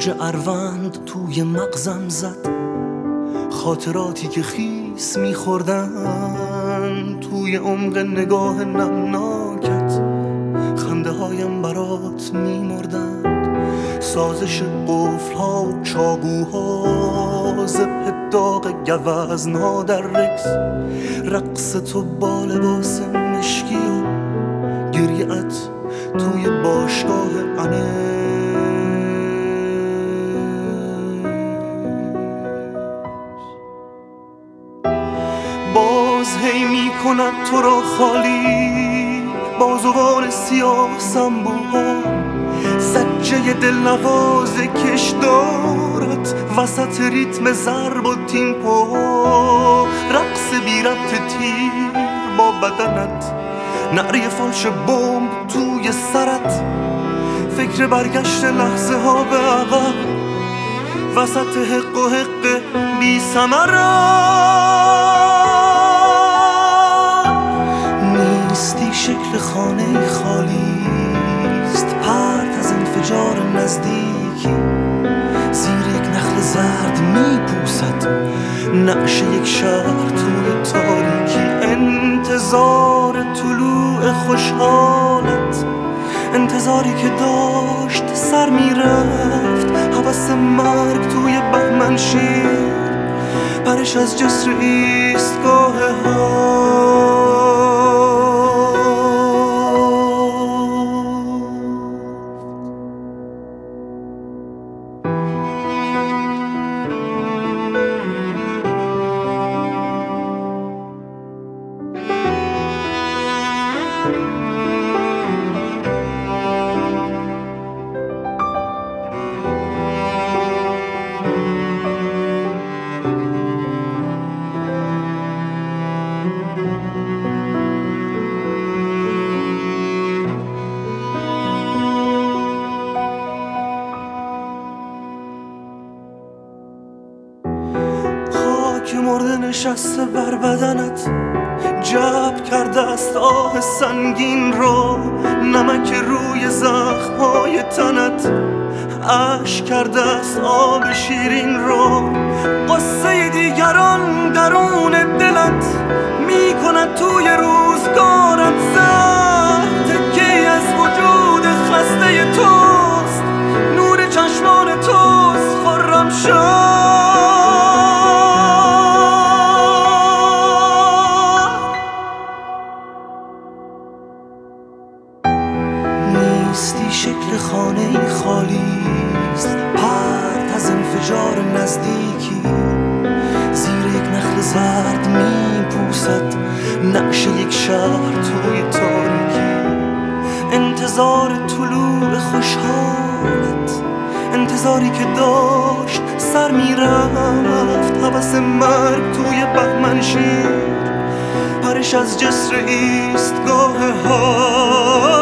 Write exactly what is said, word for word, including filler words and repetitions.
موج اروند توی مغزم زد، خاطراتی که خیس میخوردن توی عمق نگاه نمناکت، خنده هایم برات میمردن، سازش قفل ها و چاقوها، زبه داغ گوزنا در رکس، رقص تو با لباس مشکی و گریه‌ات توی باشگاه انه. باز هی میکند تو را خالی بازوان سیاه سنبوها، سجه دلنواز کشدارت وسط ریتم ضرب و تیمپو، رقص بی ربط تیر با بدنت، نعره فالش بمب توی سرت، فکر برگشت لحظه ها به عقب وسط حق و حق بی ثمرت. نیستی شکل خانه خالیست، پرت از انفجار نزدیکی، زیر یک نخل زرد میپوسد نقش یک شهر توی تاریکی، انتظار طلوع خوشحالت، انتظاری که داشت سر میرفت، هوس مرگ توی بهمن شیر، پرش از جسر ایستگاه ها. که مرده نشسته بر بدنت، جب کرده است آه سنگین را، نمک روی زخمهای تنت، اشک کرده است آب شیرین را، قصه دیگران درون دلت میکند توی روزگارت زهر، تکی از وجود خسته توست، نور چشمان توست خرم شد. نیستی شکل خانه خالیست، پرت از انفجار نزدیکی، زیر یک نخل زرد میپوسد نقش یک شهر توی تاریکی، انتظار طلوع خوشحالت، انتظاری که داشت سر میرفت، هوس مرگ توی بهمن شیر، پرش از جسر ایستگاه ها.